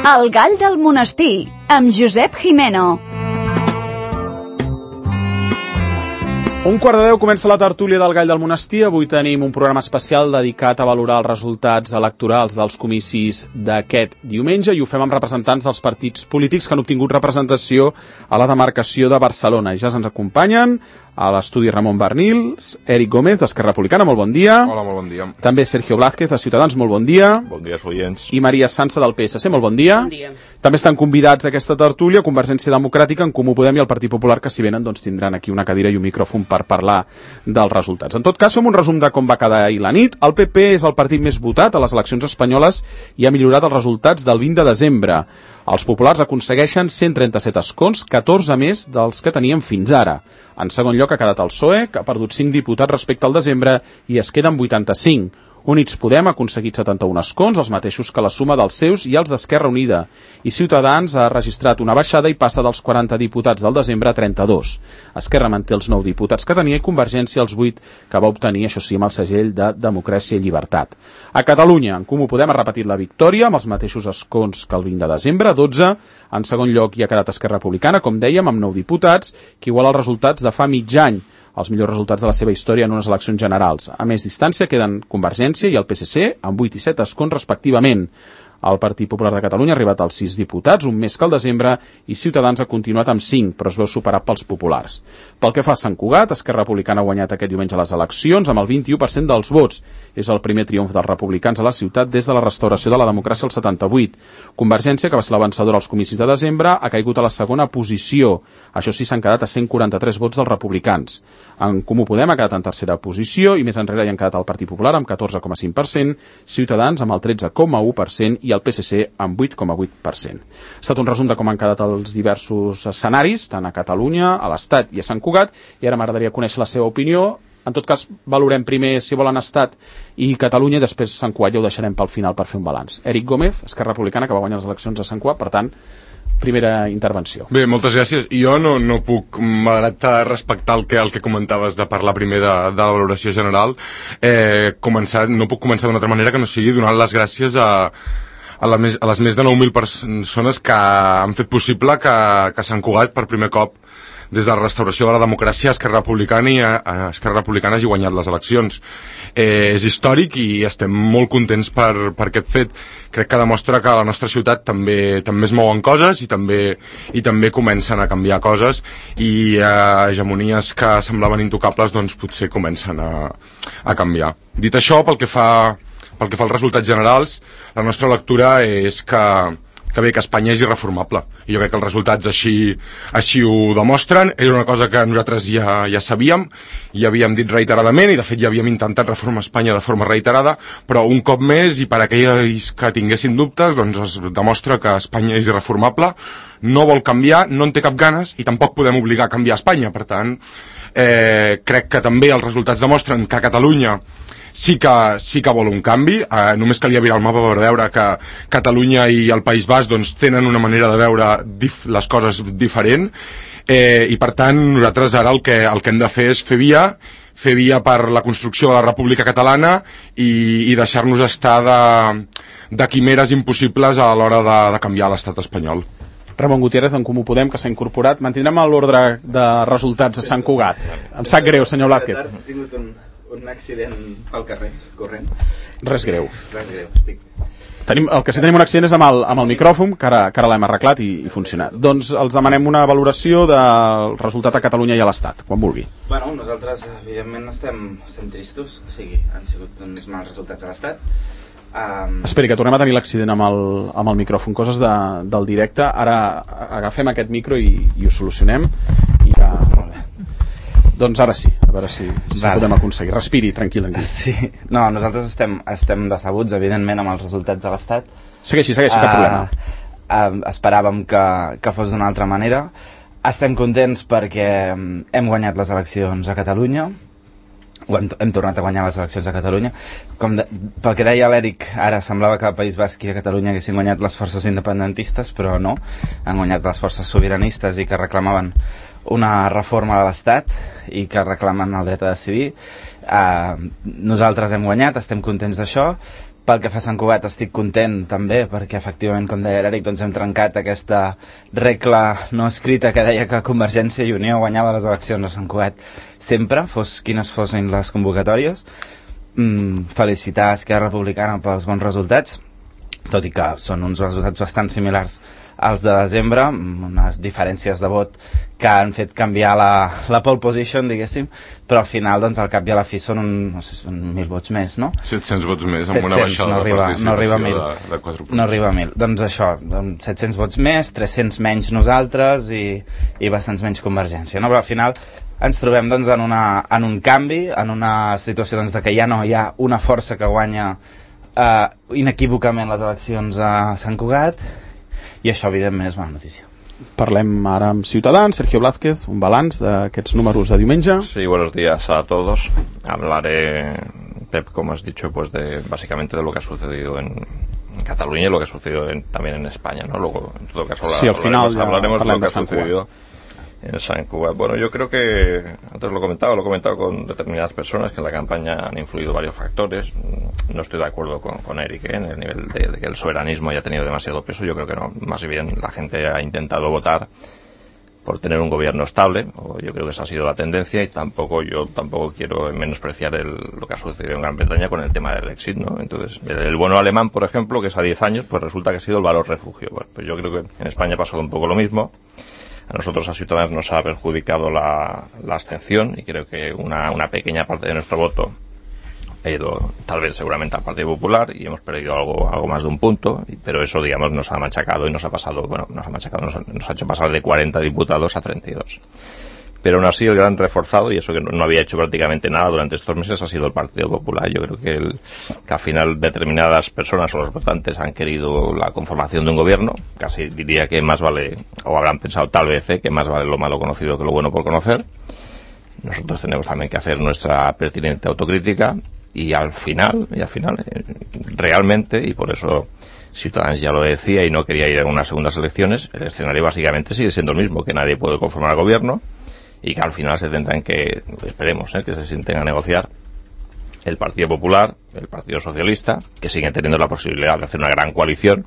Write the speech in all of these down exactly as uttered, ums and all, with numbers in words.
El gall del monestir, amb Josep Jimeno. Un quart de deu comença la tertúlia del Gall del Monestir. Avui tenim un programa especial dedicat a valorar els resultats electorals dels comicis d'aquest diumenge i ho fem amb representants dels partits polítics que han obtingut representació a la demarcació de Barcelona. I ja ens acompanyen a l'estudi Ramon Barnils, Eric Gómez, d'Esquerra Republicana, molt bon dia. Hola, molt bon dia. També Sergio Blázquez, de Ciutadans, molt bon dia. Bon dia, oients. I Maria Sansa, del P S C, molt bon dia. Bon dia. També estan convidats a aquesta tertúlia Convergència Democràtica, En Comú Podem i el Partit Popular, que si venen doncs tindran aquí una cadira i un micròfon per parlar dels resultats. En tot cas, fem un resum de com va quedar ahir la nit. El P P és el partit més votat a les eleccions espanyoles i ha millorat els resultats del vint de desembre. Els populars aconsegueixen cent trenta-set escons, catorze més dels que tenien fins ara. En segon lloc ha quedat el P S O E, que ha perdut cinc diputats respecte al desembre i es queden vuitanta-cinc. Units Podem ha aconseguit setanta-un escons, els mateixos que la suma dels seus i els d'Esquerra Unida. I Ciutadans ha registrat una baixada i passa dels quaranta diputats del desembre a trenta-dos. Esquerra manté els nou diputats que tenia i Convergència els vuit que va obtenir, això sí, amb el segell de Democràcia i Llibertat. A Catalunya, En Comú Podem ha repetit la victòria amb els mateixos escons que el vint de desembre, dotze. En segon lloc hi ha quedat Esquerra Republicana, com dèiem, amb nou diputats, que iguala els resultats de fa mig any, els millors resultats de la seva història en unes eleccions generals. A més distància queden Convergència i el P S C amb vuit i set escons respectivament. El Partit Popular de Catalunya ha arribat als sis diputats, un més que el desembre, i Ciutadans ha continuat amb cinc, però es veu superat pels populars. Pel que fa a Sant Cugat, Esquerra Republicana ha guanyat aquest diumenge les eleccions amb el vint-i-u per cent dels vots. És el primer triomf dels republicans a la ciutat des de la restauració de la democràcia al setanta-vuit. Convergència, que va ser la vencedora als comicis de desembre, ha caigut a la segona posició. Això sí, s'han quedat a cent quaranta-tres vots dels republicans. En Comú Podem ha quedat en tercera posició i més enrere hi han quedat el Partit Popular amb catorze coma cinc per cent, Ciutadans amb el tretze coma u per cent i el P S C amb vuit coma vuit per cent. Ha estat un resum de com han quedat els diversos escenaris, tant a Catalunya, a l'Estat i a Sant Cugat, i ara m'agradaria conèixer la seva opinió. En tot cas, valorem primer, si volen, Estat i Catalunya, i després Sant Cugat ja ho deixarem pel final per fer un balanç. Eric Gómez, Esquerra Republicana, que va guanyar les eleccions a Sant Cugat, per tant, primera intervenció. Bé, moltes gràcies. Jo no, no puc, malgrat respectar el que, el que comentaves de parlar primer de, de la valoració general, eh, començar, no puc començar d'una altra manera que no sigui donant les gràcies a, a, la més, a les més de nou mil persones que han fet possible que, que Sant Cugat per primer cop des de la restauració de la democràcia Esquerra Republicana i a, a Esquerra Republicana hagi guanyat les eleccions. Eh, és històric i estem molt contents per, per aquest fet. Crec que demostra que a la nostra ciutat també també es mouen coses i també i també comencen a canviar coses i eh, hegemonies que semblaven intocables doncs potser comencen a, a canviar. Dit això, pel que fa pel que fa als resultats generals, la nostra lectura és que que bé, que Espanya és irreformable. I jo crec que els resultats així, així ho demostren. Era una cosa que nosaltres ja, ja sabíem, ja havíem dit reiteradament, i de fet ja havíem intentat reformar Espanya de forma reiterada, però un cop més, i per aquells que tinguessin dubtes, doncs es demostra que Espanya és irreformable, no vol canviar, no en té cap ganes, i tampoc podem obligar a canviar Espanya. Per tant, eh, crec que també els resultats demostren que Catalunya sí que, sí que vol un canvi, eh, només calia mirar el mapa per veure que Catalunya i el País Basc doncs, tenen una manera de veure dif les coses diferent, eh, i per tant nosaltres ara el que, el que hem de fer és fer via, fer via per la construcció de la República Catalana i, i deixar-nos estar de, de quimeres impossibles a l'hora de, de canviar l'estat espanyol. Ramon Gutiérrez, d'En Comú Podem, que s'ha incorporat. Mantindrem l'ordre de resultats a Sant Cugat. Em sap greu, senyor Blázquez. He tingut un, un accident pel carrer, corrent. Res greu. Res greu, estic... Tenim, el que sí tenim un accident és amb el, amb el micròfon, que ara, que ara l'hem arreglat i, i funciona. Doncs els demanem una valoració del resultat a Catalunya i a l'Estat, quan vulgui. Bueno, nosaltres, evidentment, estem, estem tristos, o sigui, han sigut uns mals resultats a l'Estat. Um... Esperi, que tornem a tenir l'accident amb, el, amb el micròfon, coses de, del directe. Ara agafem aquest micro i, i ho solucionem i ja... Molt bé. Doncs ara sí, a veure si, si vale. podem aconseguir. Respiri, tranquil, tranquil. Sí, no, nosaltres estem, estem decebuts, evidentment, amb els resultats de l'Estat. Segueixi, segueixi, cap problema. Uh, uh, esperàvem que, que fos d'una altra manera. Estem contents perquè hem guanyat les eleccions a Catalunya. Hem, hem tornat a guanyar les eleccions a Catalunya. Com de, pel que deia l'Eric, ara semblava que al País Basc i a Catalunya haguessin guanyat les forces independentistes, però no. Han guanyat les forces sobiranistes i que reclamaven una reforma de l'Estat i que reclamen el dret a decidir. Uh, nosaltres hem guanyat, estem contents d'això. Pel que fa a Sant Cugat estic content també perquè efectivament, com deia Eric, doncs hem trencat aquesta regla no escrita que deia que Convergència i Unió guanyava les eleccions a Sant Cugat sempre, fos quines fossin les convocatòries. Mm, felicitar Esquerra Republicana pels bons resultats, tot i que són uns resultats bastant similars als de desembre, amb unes diferències de vot que han fet canviar la, la pole position, diguéssim, però al final, doncs, al cap i a la fi són, un, no sé, són mil vots més, no? set-cents vots més, amb una baixada no arriba, de no arriba a mil. de, de quatre punts. No arriba a mil. Doncs això, doncs set-cents vots més, tres-cents menys nosaltres i, i bastants menys Convergència, no? Però al final ens trobem, doncs, en, una, en un canvi, en una situació, doncs, de que ja no hi ha una força que guanya eh, inequívocament les eleccions a Sant Cugat, i això evidentment és bona notícia. Parlem ara amb Ciutadans. Sergio Blázquez, un balanç d'aquests números de diumenge. Sí, buenos días a todos. Hablaré, Pep, como has dicho, pues de básicamente de lo que ha sucedido en, en Cataluña y lo que ha sucedido en, también en España, ¿no? Luego, en todo caso, sí, al hablaremos, final hablaremos de lo que ha San sucedido Cuba. en San Cuba. Bueno, yo creo que, antes lo he comentado, lo he comentado con determinadas personas que en la campaña han influido varios factores. No estoy de acuerdo con, con Eric, ¿eh? En el nivel de, de que el soberanismo haya tenido demasiado peso. Yo creo que no. Más bien la gente ha intentado votar por tener un gobierno estable, o yo creo que esa ha sido la tendencia, y tampoco yo tampoco quiero menospreciar el, lo que ha sucedido en Gran Bretaña con el tema del Brexit, ¿no? Entonces, el, el bono alemán, por ejemplo, que es a diez años, pues resulta que ha sido el valor refugio. Bueno, pues yo creo que en España ha pasado un poco lo mismo. A nosotros, a Ciudadanos, nos ha perjudicado la, la abstención, y creo que una, una pequeña parte de nuestro voto ha ido, tal vez, seguramente al Partido Popular, y hemos perdido algo, algo más de un punto, pero eso, digamos, nos ha machacado y nos ha pasado, bueno, nos ha machacado, nos ha, nos ha hecho pasar de cuarenta diputados a treinta y dos. Pero aún así, el gran reforzado, y eso que no, no había hecho prácticamente nada durante estos meses, ha sido el Partido Popular. Yo creo que, el, que al final determinadas personas o los votantes han querido la conformación de un gobierno. Casi diría que más vale, o habrán pensado tal vez, ¿eh? que más vale lo malo conocido que lo bueno por conocer. Nosotros tenemos también que hacer nuestra pertinente autocrítica, y al final, y al final, eh, realmente, y por eso Ciudadanos ya lo decía y no quería ir a unas segundas elecciones, el escenario básicamente sigue siendo el mismo, que nadie puede conformar al gobierno, y que al final se tendrán que, esperemos, ¿eh? que se sienten a negociar el Partido Popular, el Partido Socialista, que siguen teniendo la posibilidad de hacer una gran coalición,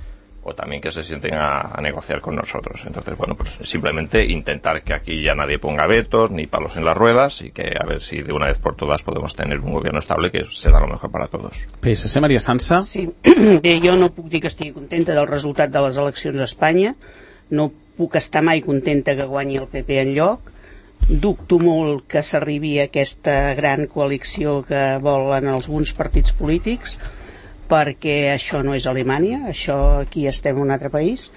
o también que se sienten a, a negociar con nosotros. Entonces, bueno, pues simplemente intentar que aquí ya nadie ponga vetos ni palos en las ruedas, y que a ver si de una vez por todas podemos tener un gobierno estable que será lo mejor para todos. P S C, Maria Sansa. Sí, bé, jo no puc dir que estigui contenta del resultat de les eleccions a Espanya, no puc estar mai contenta que guanyi el P P enlloc, dubto molt que s'arribi a aquesta gran coalició que volen alguns partits polítics, perquè això no és Alemanya, això aquí estem en un altre país.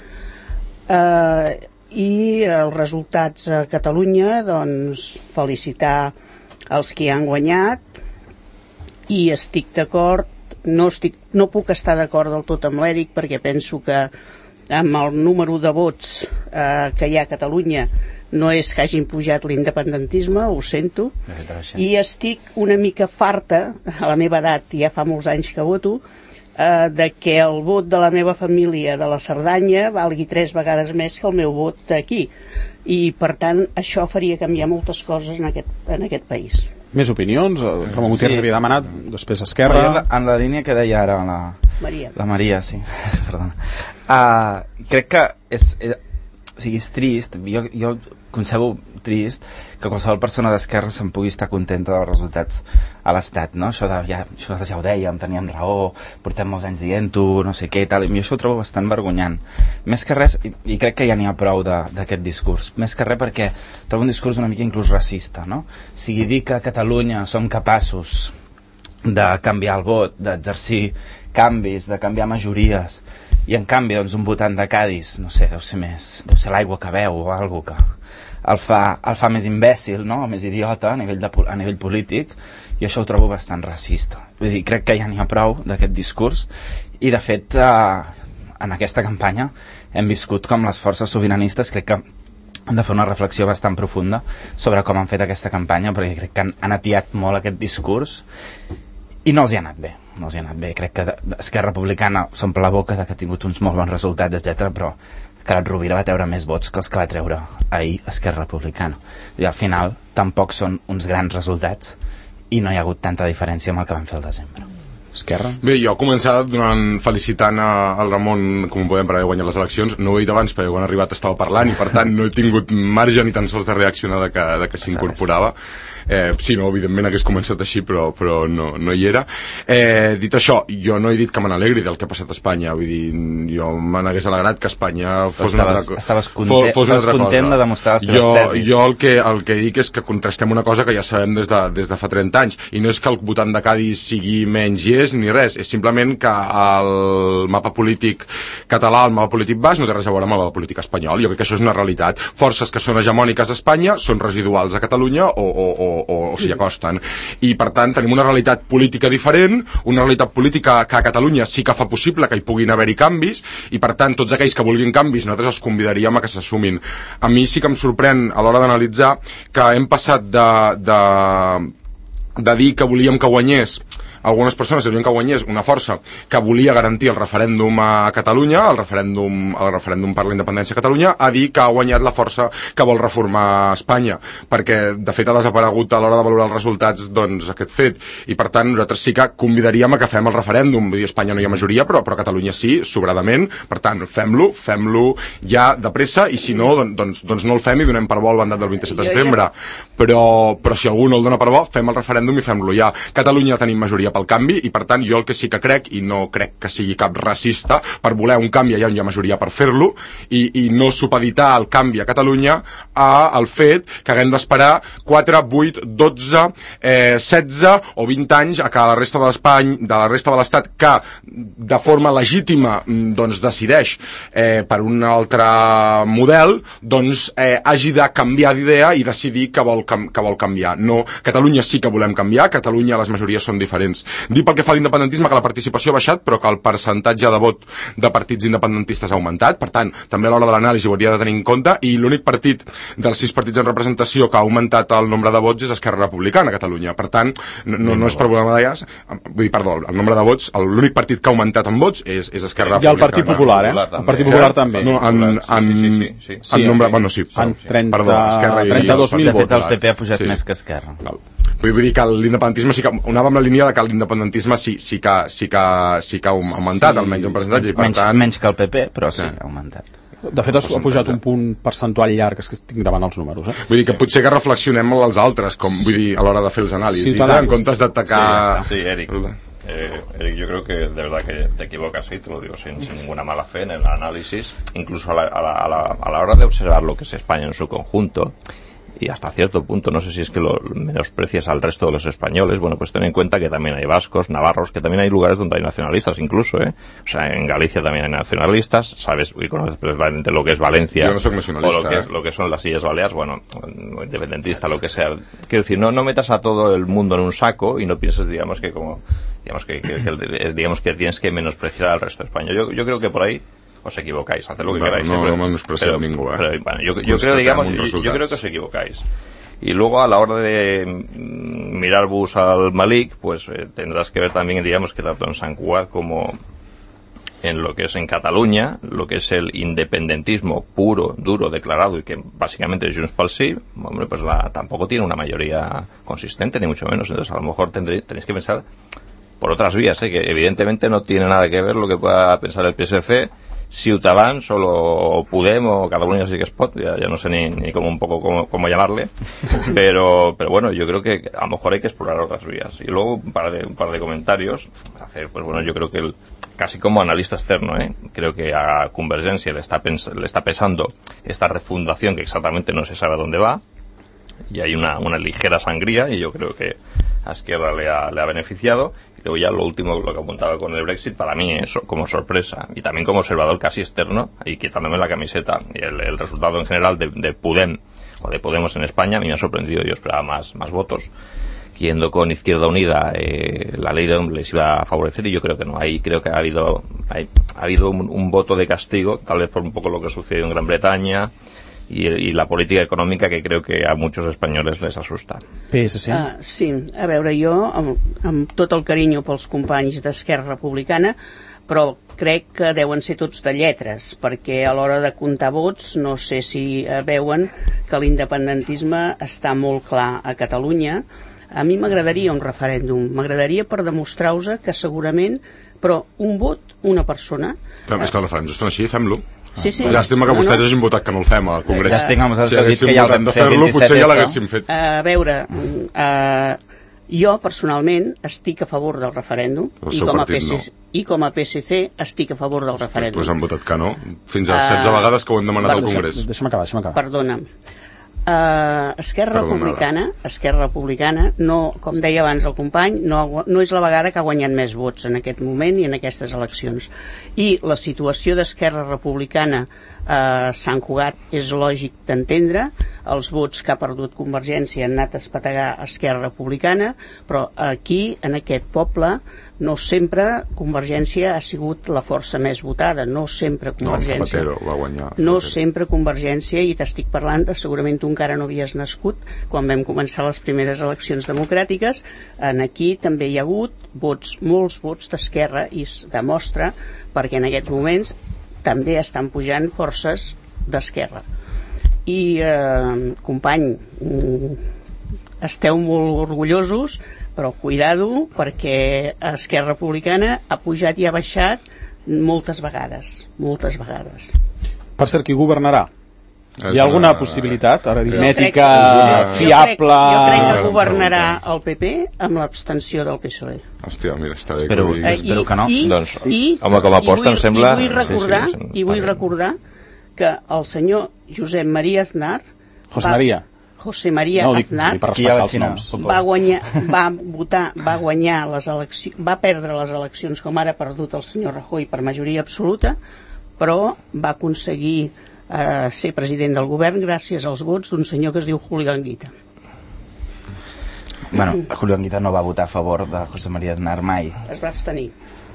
Eh, i els resultats a Catalunya, doncs felicitar els que han guanyat, i estic d'acord, no, estic, no puc estar d'acord del tot amb l'Eric, perquè penso que amb el número de vots eh, que hi ha a Catalunya no és que hagin pujat l'independentisme, ho sento, i estic una mica farta, a la meva edat, ja fa molts anys que voto, eh, de que el vot de la meva família de la Cerdanya valgui tres vegades més que el meu vot aquí, i per tant això faria canviar moltes coses en aquest, en aquest país. Més opinions? Ramon Gutiérrez Sí. havia demanat, després Esquerra. Bueno, en la línia que deia ara la Maria. La Maria, sí. Perdona. Uh, crec que és, és, o sigui, és trist, jo, jo concebo trist que qualsevol persona d'esquerra se'n pugui estar contenta dels resultats a l'Estat, no? Això, de, ja, això ja ho dèiem, teníem raó, portem molts anys dient-ho, no sé què i tal, i jo això ho trobo bastant vergonyant. Més que res, i, i crec que ja n'hi ha prou d'aquest discurs, més que res perquè trobo un discurs una mica inclús racista, no? O sigui, dir que a Catalunya som capaços de canviar el vot, d'exercir canvis, de canviar majories, i en canvi doncs, un votant de Cádiz, no sé, deu ser més, deu ser l'aigua que veu o alguna cosa que el fa, el fa més imbècil, no? Més idiota a nivell, de, a nivell polític, i això ho trobo bastant racista. Vull dir, crec que ja n'hi ha prou d'aquest discurs, i de fet eh, en aquesta campanya hem viscut com les forces sobiranistes crec que han de fer una reflexió bastant profunda sobre com han fet aquesta campanya, perquè crec que han, han atiat molt aquest discurs i no els hi ha anat bé, no els hi ha anat bé. Crec que Esquerra Republicana s'omple la boca de que ha tingut uns molt bons resultats, etcètera, però Carod Rovira va treure més vots que els que va treure ahir Esquerra Republicana. I al final tampoc són uns grans resultats i no hi ha hagut tanta diferència amb el que van fer al desembre. Esquerra? Bé, jo començar donant, felicitant a, al Ramon, com podem, per haver guanyat les eleccions. No ho he dit abans, perquè quan ha arribat estava parlant i per tant no he tingut marge ni tan sols de reaccionar de que, de que s'incorporava. Eh, sí, no, evidentment hagués començat així, però, però no, no hi era. Eh, dit això, jo no he dit que me n'alegri del que ha passat a Espanya. Vull dir, jo me n'hagués alegrat que Espanya fos una altra cosa. Estaves content, fos, fos una altra content cosa. De demostrar les teves jo, tesis. Jo el que, el que dic és que contrastem una cosa que ja sabem des de, des de fa trenta anys, i no és que el votant de Cádiz sigui menys i és, ni res, és simplement que el mapa polític català, el mapa polític basc, no té res a veure amb el mapa polític espanyol. Jo crec que això és una realitat. Forces que són hegemòniques a Espanya són residuals a Catalunya o, o, o o, o s'hi acosten, i per tant tenim una realitat política diferent, una realitat política que a Catalunya sí que fa possible que hi puguin haver-hi canvis, i per tant tots aquells que vulguin canvis nosaltres els convidaríem a que s'assumin. A mi sí que em sorprèn a l'hora d'analitzar que hem passat de, de, de dir que volíem que guanyés, algunes persones volien que guanyés una força que volia garantir el referèndum a Catalunya, el referèndum, el referèndum per la independència a Catalunya, a dir que ha guanyat la força que vol reformar Espanya, perquè de fet ha desaparegut a l'hora de valorar els resultats, doncs, aquest fet, i per tant nosaltres sí que convidaríem a que fem el referèndum. Vull dir, a Espanya no hi ha majoria, però, però a Catalunya sí, sobradament, per tant fem-lo, fem-lo ja de pressa, i si no, doncs, doncs no el fem i donem per bo el mandat del vint-i-set de setembre, però, però si algú no el dona per bo, fem el referèndum i fem-lo ja. Catalunya tenim majoria pel canvi, i per tant jo el que sí que crec, i no crec que sigui cap racista, per voler un canvi allà on hi ha majoria per fer-lo, i, i no supeditar el canvi a Catalunya a el fet que haguem d'esperar quatre, vuit, dotze, eh, setze o vint anys a que la resta de l'Espanya, de la resta de l'Estat, que de forma legítima doncs decideix eh, per un altre model, doncs eh, hagi de canviar d'idea i decidir que vol, que vol canviar. No, Catalunya sí que volem canviar, Catalunya les majories són diferents. Dir pel que fa a l'independentisme que la participació ha baixat, però que el percentatge de vot de partits independentistes ha augmentat, per tant, també a l'hora de l'anàlisi ho hauria de tenir en compte, i l'únic partit dels sis partits en representació que ha augmentat el nombre de vots és Esquerra Republicana a Catalunya. Per tant, no, no, no és per voler medalles, vull dir, perdó, el nombre de vots, l'únic partit que ha augmentat en vots és, és Esquerra Republicana. I el Partit Popular, eh? El Partit Popular també. No, en, en, sí, sí, sí, sí. en nombre, bueno, sí. En trenta, perdó, Esquerra i trenta-dos mil vots. De fet, el P P ha pujat sí. més que Esquerra. Val. Vull dir que l'independentisme sí que anava amb la línia de que l'independentisme sí, sí, que, sí, que, sí que ha augmentat, sí, almenys en percentatge, i per menys, tant... menys que el P P, però sí, sí ha augmentat. De fet, ha pujat un punt percentual llarg, és que estic gravant els números, eh? Vull dir que potser que reflexionem als altres, com, vull dir, a l'hora de fer els anàlisis, sí, en comptes d'atacar... Sí, sí, Eric. Eh, Eric, yo creo que de verdad que te equivocas, y te lo digo sin, sin ninguna mala fe en el análisis, incluso a la, a, la, a, la, a la hora de observar lo que es España en su conjunto, y hasta cierto punto, no sé si es que lo menosprecias al resto de los españoles, bueno, pues ten en cuenta que también hay vascos, navarros, que también hay lugares donde hay nacionalistas incluso, ¿eh? O sea, en Galicia también hay nacionalistas, sabes, y conoces perfectamente lo que es Valencia, yo no soy nacionalista, o lo que, ¿eh? es, lo que son las Illes Baleares, bueno, independentista, lo que sea. Quiero decir, no, no metas a todo el mundo en un saco y no pienses, digamos, que como, digamos, que, que, que, digamos, que tienes que menospreciar al resto de España. Yo, yo creo que por ahí os equivocáis, haced lo que bueno, queráis. No, pero, no menospreciado pero, ningú, eh? Pero, bueno, yo, yo creo, digamos, yo, yo creo que os equivocáis. Y luego a la hora de mirar bus al Malik, pues eh, tendrás que ver también, digamos, que tanto en Sant Cugat como en lo que es en Cataluña, lo que es el independentismo puro, duro, declarado, y que básicamente es Junts pel Sí, hombre, pues la, tampoco tiene una mayoría consistente, ni mucho menos. Entonces a lo mejor tendréis, tenéis que pensar por otras vías, ¿eh? Que evidentemente no tiene nada que ver lo que pueda pensar el P S C, Ciutadans o, o Podem o Catalunya sí que es pot, ya, ya no sé ni, ni cómo un poco cómo, cómo llamarle, pero pero bueno, yo creo que a lo mejor hay que explorar otras vías. Y luego un par de un par de comentarios hacer, pues bueno, yo creo que el, casi como analista externo, ¿eh? Creo que a Convergencia le está pens le está pesando esta refundación que exactamente no se sabe a dónde va, y hay una, una ligera sangría, y yo creo que a Esquerra le ha, le ha beneficiado. Y luego ya lo último, lo que apuntaba con el Brexit, para mí eso como sorpresa y también como observador casi externo, y quitándome la camiseta, y el, el resultado en general de, de Podem o de Podemos en España a mí me ha sorprendido. Yo esperaba más, más votos. Yendo con Izquierda Unida, eh, la ley de hombre les iba a favorecer, y yo creo que no. Ahí creo que ha habido hay, ha habido un, un voto de castigo, tal vez por un poco lo que sucedió en Gran Bretaña y, y la política econòmica, que creo que a muchos españoles les asusta. P S C? Uh, sí, a veure, jo amb, amb tot el carinyo pels companys d'Esquerra Republicana, però crec que deuen ser tots de lletres, perquè a l'hora de comptar vots no sé si veuen que l'independentisme està molt clar a Catalunya. A mi m'agradaria un referèndum, m'agradaria per demostrar-vos que segurament, però un vot, una persona... Però és que els referèndums estan així, fem-lo. Sí, sí. Llàstima que No, vostès no. hagin votat que no el fem al Congrés. Llàstima, nosaltres si hem dit que ja el vam de fer fer-lo, vint-i-set potser ja essa. l'haguéssim fet. A veure, uh, jo personalment estic a favor del referèndum El i seu com, a partit P C C, i com a P S C estic a favor del referèndum. Doncs han votat que no. Fins a Ah, setze vegades que ho han demanat al perdó, Congrés. Deixa'm acabar, deixa'm acabar. Perdona'm. Uh, Esquerra Perdonada. Republicana, Esquerra Republicana, no, com deia abans el company, no, ha- no és la vegada que ha guanyat més vots en aquest moment i en aquestes eleccions. I la situació d'Esquerra Republicana a Sant Cugat és lògic d'entendre, els vots que ha perdut Convergència han anat a espetegar Esquerra Republicana, però aquí, en aquest poble, no sempre Convergència ha sigut la força més votada, no sempre No, el Convergència. Zapatero va guanyar. No Zapatero. sempre Convergència, i t'estic parlant de, segurament tu encara no havies nascut quan vam començar les primeres eleccions democràtiques. En aquí també hi ha hagut vots, molts vots d'Esquerra, i es demostra perquè en aquests moments també estan pujant forces d'Esquerra. I eh, company, mm, esteu molt orgullosos, però cuidado, perquè Esquerra Republicana ha pujat i ha baixat moltes vegades, moltes vegades. Per cert, qui governarà? És Hi ha alguna una- possibilitat aritmètica, Jo crec- fiable? Jo crec que Ah, governarà el P P amb l'abstenció del P S O E. Hòstia, mira, està bé Espero- que ho diguis. Espero que no. I, Doncs, i, home, com a aposta i vull, em sembla- I vull recordar, sí, sí, sí, i vull vale. recordar que el senyor Josep Maria Aznar... José va- María. José María No, dic, Aznar dic per Qui hi ha respectar la els Xina? noms. va guanyar, va votar, va guanyar les eleccions, va perdre les eleccions com ara ha perdut el senyor Rajoy per majoria absoluta, però va aconseguir eh, ser president del govern gràcies als vots d'un senyor que es diu Julio Anguita. Bueno, Julio Anguita no va votar a favor de José María Aznar mai. Es va abstenir.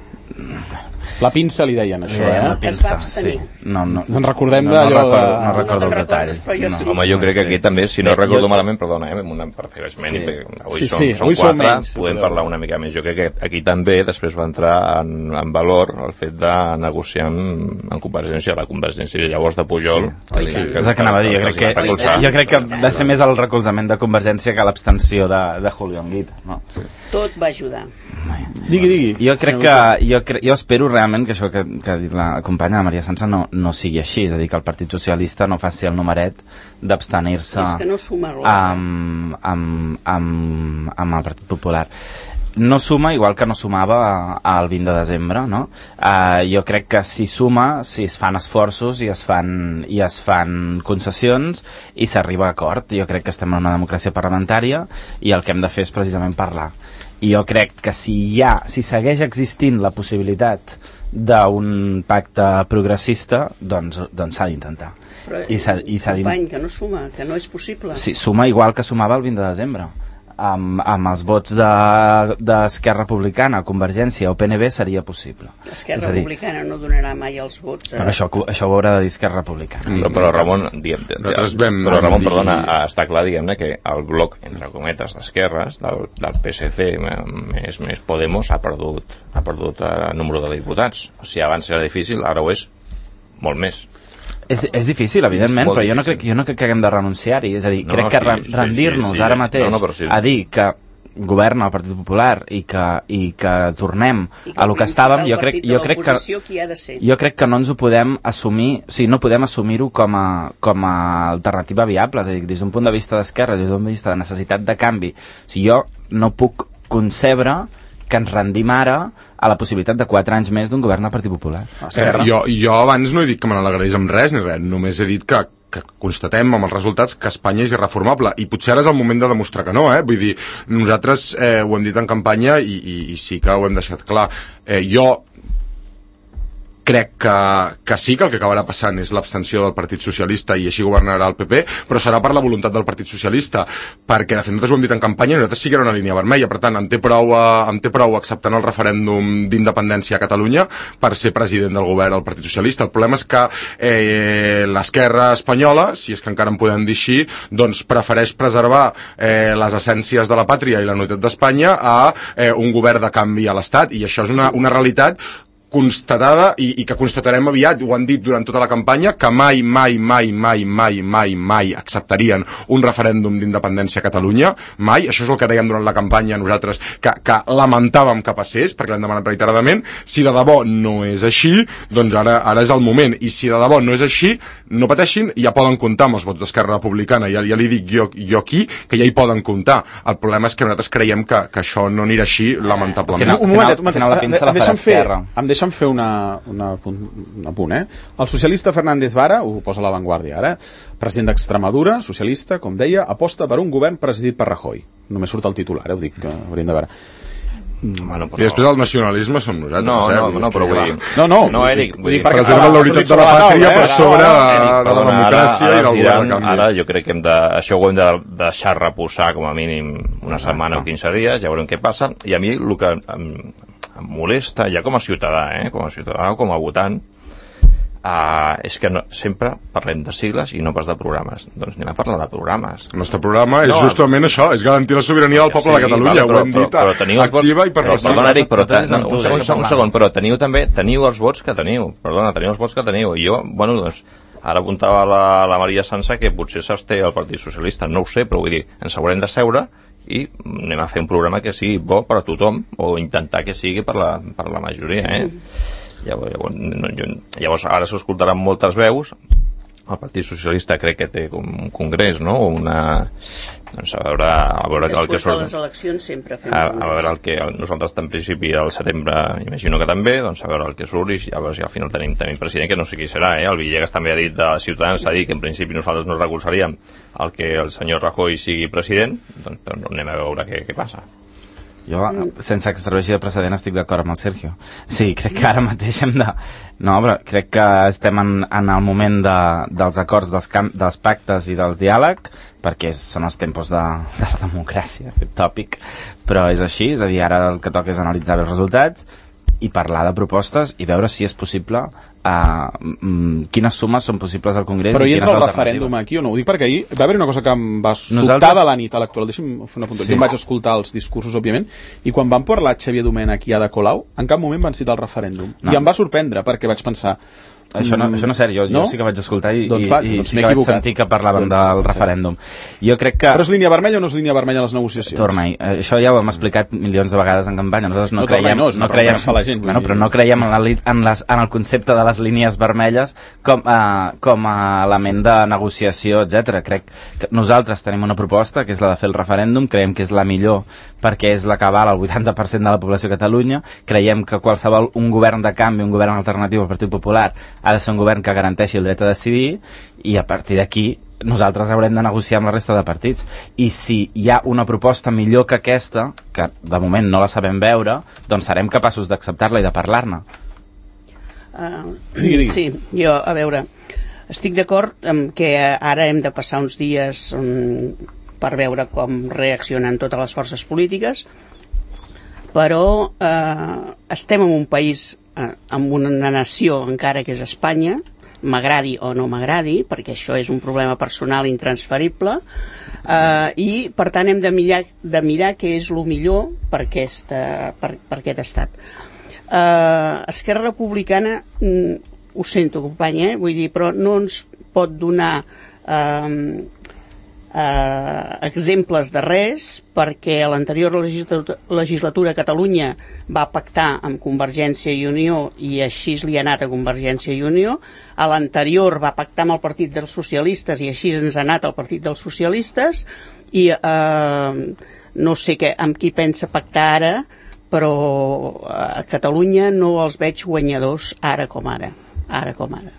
La pinça li deien això, Li deien la eh? Es va pinça, abstenir. sí. No, no, Ens en recordem no, d'allò no recordo, de- no recordo No te'n el detall. recordes, però jo sí. Home, jo crec que aquí també, si no Bé, recordo jo- malament, perdona, eh, una, per fer esment, Sí. perquè avui Sí, som, sí, som avui som quatre, menys, sí, podem podeu. parlar una mica més. Jo crec que aquí també després va entrar en, en valor el fet de negociar amb, amb Convergència, la Convergència llavors de Pujol. Sí. Sí. És el que anava a dir, jo crec que, jo crec que va ser més el recolzament de Convergència que l'abstenció de, de Julio Anguita, no? Sí. Tot va ajudar. Digui, digui. Jo crec que, jo, cre, jo espero realment que això que, que ha dit la companya de Maria Sansa no, no sigui així, és a dir, que el Partit Socialista no faci el numeret d'abstenir-se És que no suma l'hora. amb, amb, amb, amb el Partit Popular. No suma igual que no sumava al vint de desembre, no? Uh, jo crec que si suma, si es fan esforços i es fan, i es fan concessions i s'arriba a acord. Jo crec que estem en una democràcia parlamentària i el que hem de fer és precisament parlar. I jo crec que si hi ha, si segueix existint la possibilitat d'un pacte progressista, doncs doncs s'ha d'intentar. Però, I s'ha i s'ha d'in- company, que no suma, que no és possible. Sí, suma igual que sumava el vint de desembre. Amb, amb els vots de- d'Esquerra Republicana, Convergència o P N B seria possible. Esquerra És a dir, Republicana no donarà mai els vots. A... Però això, això ho haurà de dir Esquerra Republicana. Però, però Ramon, diguem, Nosaltres vam però Ramon, dir- perdona, està clar, diguem-ne, que el bloc, entre cometes, d'esquerres, del, del P S C més, més Podemos, ha perdut, ha perdut el número de diputats. O sigui, abans era difícil, ara ho és molt més. És, és difícil, evidentment, molt però jo no, difícil. crec, jo no crec que haguem de renunciar-hi. És a dir, No, crec no, que sí, re- sí, rendir-nos sí, sí. ara mateix No, no, però sí. a dir que governa el Partit Popular i que, i que tornem I a lo que estàvem, jo crec, jo crec que Qui ha de ser? jo crec que no ens ho podem assumir, o sigui, no podem assumir-ho com a, com a alternativa viable, és a dir, des d'un punt de vista d'esquerra, des d'un punt de vista de necessitat de canvi. O sigui, jo no puc concebre que ens rendim ara a la possibilitat de quatre anys més d'un govern del Partit Popular. Eh, jo, jo abans no he dit que me n'alegrés amb res ni res, només he dit que, que constatem amb els resultats que Espanya és irreformable, i potser ara és el moment de demostrar que no, eh? Vull dir, nosaltres eh, ho hem dit en campanya i, i, i sí que ho hem deixat clar. Eh, jo crec que, que sí que el que acabarà passant és l'abstenció del Partit Socialista i així governarà el P P, però serà per la voluntat del Partit Socialista, perquè de fet nosaltres ho hem dit en campanya i nosaltres sí que era una línia vermella, per tant em té prou, a, em té prou acceptant el referèndum d'independència a Catalunya per ser president del govern del Partit Socialista. El problema és que eh, l'esquerra espanyola, si és que encara en podem dir així, doncs prefereix preservar eh, les essències de la pàtria i la unitat d'Espanya a eh, un govern de canvi a l'Estat, i això és una, una realitat constatada i, i que constatarem aviat, ho han dit durant tota la campanya, que mai, mai, mai, mai, mai, mai, mai acceptarien un referèndum d'independència a Catalunya, mai, això és el que dèiem durant la campanya nosaltres, que, que lamentàvem que passés, perquè l'hem demanat reiteradament. Si de debò no és així, doncs ara, ara és el moment, i si de debò no és així, no pateixin, ja poden comptar amb els vots d'Esquerra Republicana, ja, ja li dic jo, jo aquí, que ja hi poden comptar. El problema és que nosaltres creiem que, que això no anirà així, lamentablement. Final, un momentet, un momentet. Em deixa'm fer, em deixa'm fer una, una, un apunt, eh? El socialista Fernández Vara, ho posa a l'avantguàrdia ara, president d'Extremadura, socialista, com deia, aposta per un govern presidit per Rajoy. Només surt el titular, eh? Ho dic, que hauríem de veure. Bueno, però... I després el nacionalisme som nosaltres, no, eh? No, no, però vull dir... No, no, no, Eric, vull dir... Preserva la unitat de la pàtria per sobre de la democràcia i del govern de canvi. Ara jo crec que hem de, això ho hem de deixar reposar com a mínim una setmana o quinze dies, ja veurem què passa, i a mi el que em, em molesta, ja com a ciutadà, eh? com a ciutadà o com a votant, Uh, és que no, sempre parlem de sigles i no pas de programes. Doncs anem a parlar de programes. El nostre programa és no, justament això, és garantir la sobirania del poble sí, de Catalunya, vale, però, ho hem dit però, però activa vots, i per perdona, Eric, però, ten, no, un, segon, un segon, però teniu també, teniu els vots que teniu, perdona, teniu els vots que teniu, i jo, bueno, doncs, ara apuntava la, la Maria Sansa que potser s'absté el Partit Socialista, no ho sé, però vull dir, ens haurem de seure i anem a fer un programa que sigui bo per a tothom, o intentar que sigui per la, per la majoria, eh? Llavors, llavors, no, jo, llavors ara s'escoltaran moltes veus. El Partit Socialista crec que té un congrés, no? Una, doncs a veure, a veure el que surt. Les eleccions sempre fem a, a veure el que nosaltres en principi al setembre imagino que també, doncs a veure el que surt i llavors ja al final tenim també president que no sé qui serà, eh? El Villegas també ha dit de Ciutadans, ha dit que en principi nosaltres no recolzaríem el que el senyor Rajoy sigui president, doncs, doncs anem a veure què, què passa. Jo, sense que serveixi de precedent, estic d'acord amb el Sergio. Sí, crec que ara mateix hem de... No, però crec que estem en, en el moment de, dels acords, dels, camp, dels pactes i del diàleg, perquè són els tempos de, de la democràcia, aquest tòpic, però és així, és a dir, ara el que toca és analitzar els resultats i parlar de propostes i veure si és possible Uh, mm, quines sumes són possibles al Congrés. Però i hi entra el referèndum aquí o no? Ho dic perquè ahir va haver una cosa que em va sobtar Nosaltres... de la nit electoral. Deixa'm fer una puntuació. Sí. Jo em vaig escoltar els discursos, òbviament, i quan van parlar Xavier Domènech i Ada Colau, en cap moment van citar el referèndum. No. I em va sorprendre perquè vaig pensar... Això no, això no és cert, jo, no? jo sí que vaig escoltar i, doncs va, i, doncs i sí que vaig sentir que parlaven doncs, del referèndum. Jo crec que... Però és línia vermella o no és línia vermella a les negociacions? Torna-hi, això ja ho hem explicat milions de vegades en campanya. Nosaltres no, no creiem... No, no creiem no la gent, bueno, però no creiem en, la, en, les, en el concepte de les línies vermelles com a, com a element de negociació, etcètera. Crec que nosaltres tenim una proposta, que és la de fer el referèndum, creiem que és la millor perquè és la que val el vuitanta per cent de la població de Catalunya. Creiem que qualsevol un govern de canvi, un govern alternatiu al Partit Popular, ha de ser un govern que garanteixi el dret a decidir i a partir d'aquí nosaltres haurem de negociar amb la resta de partits i si hi ha una proposta millor que aquesta, que de moment no la sabem veure, doncs serem capaços d'acceptar-la i de parlar-ne. Uh, sí, jo, a veure, estic d'acord amb que ara hem de passar uns dies um, per veure com reaccionen totes les forces polítiques, però uh, estem en un país, uh, amb una nació encara que és Espanya, m'agradi o no m'agradi, perquè això és un problema personal intransferible, eh, i per tant hem de mirar, de mirar què és el millor per, aquesta, per, per aquest estat. Eh, Esquerra Republicana, mm, ho sento companya, eh, vull dir, però no ens pot donar eh, eh, exemples de res, perquè a l'anterior legislatura, legislatura Catalunya va pactar amb Convergència i Unió i així li ha anat a Convergència i Unió, a l'anterior va pactar amb el Partit dels Socialistes i així ens ha anat al Partit dels Socialistes, i eh, no sé què, amb qui pensa pactar ara, però a Catalunya no els veig guanyadors ara com ara, ara com ara.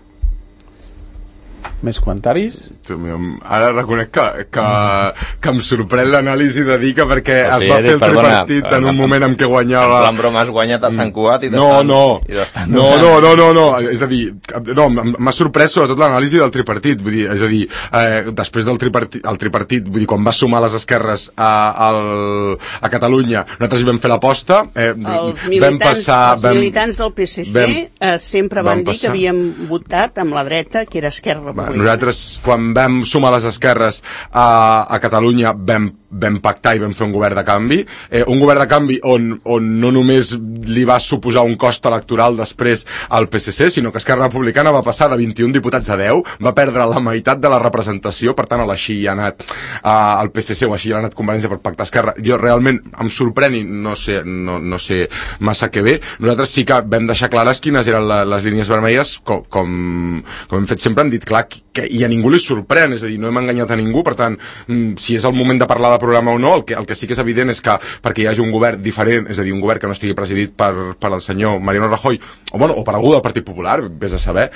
Més comentaris? Ara reconec que, que, que em sorprèn l'anàlisi de dir que perquè o sigui, es va fer el perdona, tripartit en un moment en què guanyava... En plan broma has guanyat a Sant Cugat i no, no, no, no, no, no, no, és a dir, no, m'ha sorprès sobretot l'anàlisi del tripartit, vull dir, és a dir, eh, després del tripartit, el tripartit, vull dir, quan va sumar les esquerres a, a, a Catalunya, nosaltres hi vam fer l'aposta, eh, els vam passar... Els vam, militants del P C C vam, eh, sempre van dir passar. que havíem votat amb la dreta, que era Esquerra Republicana. Nosaltres, quan vam sumar les esquerres a, a Catalunya, vam vam pactar i vam fer un govern de canvi, eh, un govern de canvi on, on no només li va suposar un cost electoral després al P S C, sinó que Esquerra Republicana va passar de vint-i-un diputats a deu, va perdre la meitat de la representació, per tant, així hi ha anat eh, el P S C o així hi ha anat Convergència per pactar Esquerra. Jo realment em sorprèn i no sé, no, no sé massa què bé. Nosaltres sí que vam deixar clares quines eren la, les línies vermelles, com, com, com hem fet sempre, hem dit clar que i a ningú li sorprèn, és a dir, no hem enganyat a ningú, per tant, si és el moment de parlar de programa o no, el que, el que sí que és evident és que perquè hi hagi un govern diferent, és a dir, un govern que no estigui presidit per, per el senyor Mariano Rajoy o, bueno, o per algú del Partit Popular, vés a saber,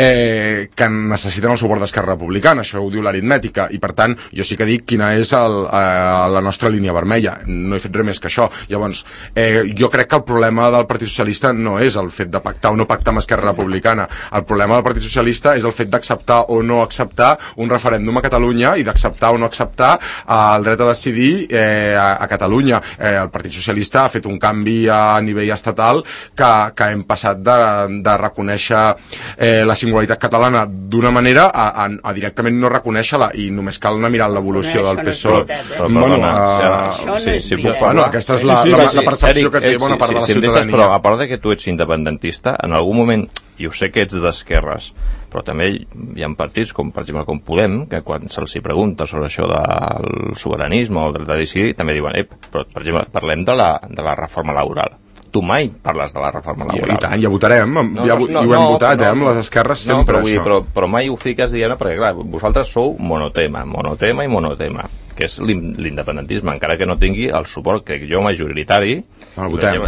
eh, que necessiten el suport d'Esquerra Republicana, això ho diu l'aritmètica, i per tant jo sí que dic quina és el, eh, la nostra línia vermella, no he fet res més que això. Llavors, eh, jo crec que el problema del Partit Socialista no és el fet de pactar o no pactar amb Esquerra Republicana, el problema del Partit Socialista és el fet d'acceptar o no acceptar un referèndum a Catalunya i d'acceptar o no acceptar eh, el dret a decidir Eh, a, a Catalunya. Eh, el Partit Socialista ha fet un canvi a nivell estatal que, que hem passat de, de reconèixer eh, la singularitat catalana d'una manera a, a, a directament no reconèixer-la, i només cal anar mirant l'evolució del P S O E. Però, però, bueno, uh, sí, sí, sí, bueno, aquesta és la, sí, sí, la, la percepció Eric, que té bona part sí, de la sí, ciutadania. Deixes, però a part de que tu ets independentista, en algun moment, i ho sé que ets d'esquerres, però també hi ha partits com per exemple com Podem, que quan se'ls hi pregunta sobre això del sobiranisme o del dret a decidir, també diuen, eh, però per exemple parlem de la, de la reforma laboral. Tu mai parles de la reforma laboral. I, i tant, ja votarem, no, ja, no, no, i ho hem no, votat, no, eh, amb les esquerres sempre, no, però, vull dir, això. Però, però mai ho fiques, diguem-ne, perquè clar, vosaltres sou monotema, monotema i monotema, que és l'independentisme, encara que no tingui el suport, crec jo, majoritari. No, el votem.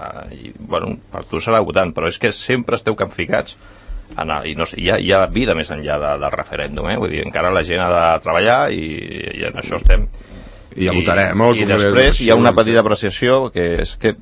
I, bueno, per tu serà votant, però és que sempre esteu capficats. Anar, i no, hi, ha, hi ha vida més enllà de, del referèndum, eh? Vull dir, encara la gent ha de treballar i, i en això estem. I ja votarem. I, i després hi ha una petita apreciació que és que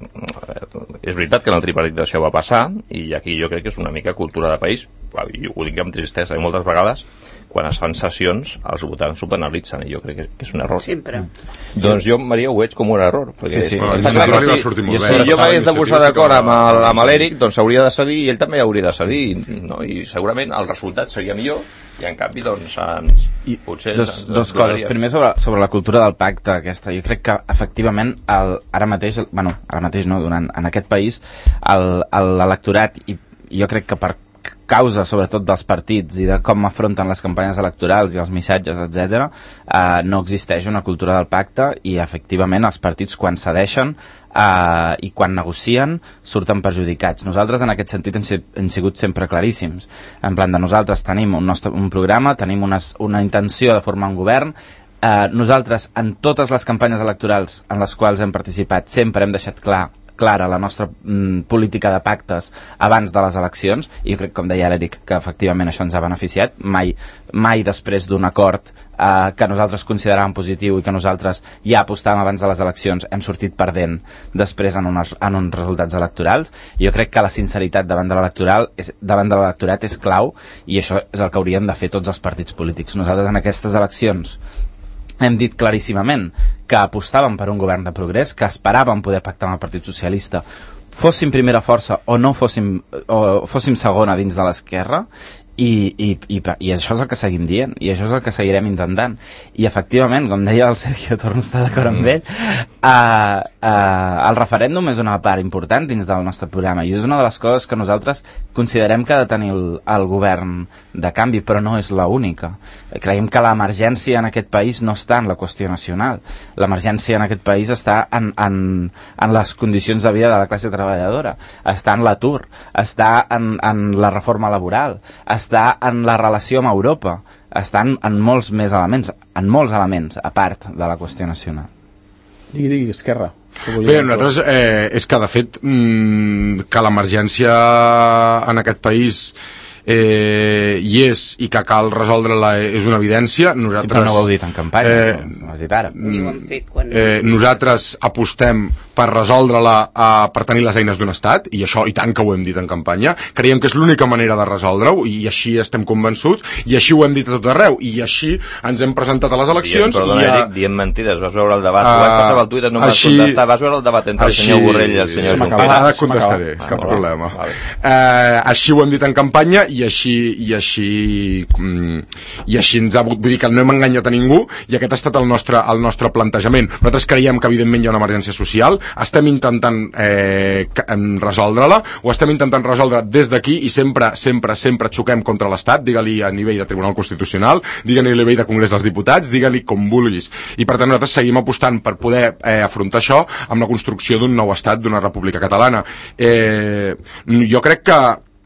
és veritat que en el tripartit això va passar, i aquí jo crec que és una mica cultura de país, i ho dic amb tristesa, i moltes vegades quan es fan sessions els votants s'ho penalitzen, i jo crec que, que és un error. Sempre. Doncs jo, Maria, ho veig com un error, perquè sí, sí. És, està clar que si, si jo m'hagués de posar d'acord amb, amb l'Eric, doncs hauria de cedir i ell també hauria de cedir, no? I segurament el resultat seria millor, i en canvi doncs ens, I potser dos, ens, dos coses, primer sobre, sobre la cultura del pacte aquesta, jo crec que efectivament el, ara mateix, bueno, ara mateix no, durant, en aquest país l'electorat, i jo crec que per causa sobretot dels partits i de com afronten les campanyes electorals i els missatges, etcètera, eh, no existeix una cultura del pacte, i efectivament els partits quan cedeixen eh, i quan negocien surten perjudicats. Nosaltres en aquest sentit hem, hem sigut sempre claríssims, en plan de nosaltres tenim un, nostre, un programa, tenim una, una intenció de formar un govern. Eh, nosaltres en totes les campanyes electorals en les quals hem participat sempre hem deixat clar clara la nostra mm, política de pactes abans de les eleccions, i jo crec, com deia l'Eric, que efectivament això ens ha beneficiat. Mai, mai després d'un acord eh, que nosaltres consideràvem positiu i que nosaltres ja apostàvem abans de les eleccions hem sortit perdent després en, unes, en uns resultats electorals. I jo crec que la sinceritat davant de l'electoral és, davant de l'electorat és clau, i això és el que haurien de fer tots els partits polítics. Nosaltres en aquestes eleccions hem dit claríssimament que apostàvem per un govern de progrés, que esperàvem poder pactar amb el Partit Socialista, fóssim primera força o no fóssim, o fóssim segona dins de l'esquerra, i, i, i, i això és el que seguim dient, i això és el que seguirem intentant. I efectivament, com deia el Sergio, torno a estar d'acord amb ell, uh, uh, el referèndum és una part important dins del nostre programa, i és una de les coses que nosaltres considerem que ha de tenir el, el govern de canvi, però no és l'única. Creiem que l'emergència en aquest país no està en la qüestió nacional, l'emergència en aquest país està en, en, en les condicions de vida de la classe treballadora, està en l'atur, està en, en la reforma laboral, està en la relació amb Europa, està en, en molts més elements, en molts elements, a part de la qüestió nacional. Digui, digui, Esquerra. Bé, nosaltres, eh, és que de fet mmm, que l'emergència en aquest país eh, hi és i que cal resoldre-la és una evidència. Nosaltres, sí, però no ho heu dit en campanya, eh, no ho has dit ara. Ni ho hem fet quan... Eh, nosaltres apostem per resoldre-la, eh, per tenir les eines d'un estat, i això i tant que ho hem dit en campanya. Creiem que és l'única manera de resoldre-ho, i així estem convençuts, i així ho hem dit a tot arreu, i així ens hem presentat a les eleccions. Diem, perdona, i a... Eric, diem mentides, vas veure el debat, uh, ho vaig passar al Twitter, no em vas així, contestar, vas veure el debat entre així, el senyor Borrell i el senyor Junqueras. Ara contestaré, ah, cap problema. Vale. Eh, així ho hem dit en campanya, i així i així i així ens ha vull dir que no hem enganyat a ningú i aquest ha estat el nostre, el nostre plantejament. Nosaltres creiem que evidentment hi ha una emergència social, estem intentant eh, resoldre-la, ho estem intentant resoldre des d'aquí i sempre, sempre, sempre xoquem contra l'Estat, digue-li a nivell de Tribunal Constitucional, digue-li a nivell de Congrés dels Diputats, digue-li com vulguis. I per tant nosaltres seguim apostant per poder eh, afrontar això amb la construcció d'un nou estat, d'una república catalana. Eh, jo crec que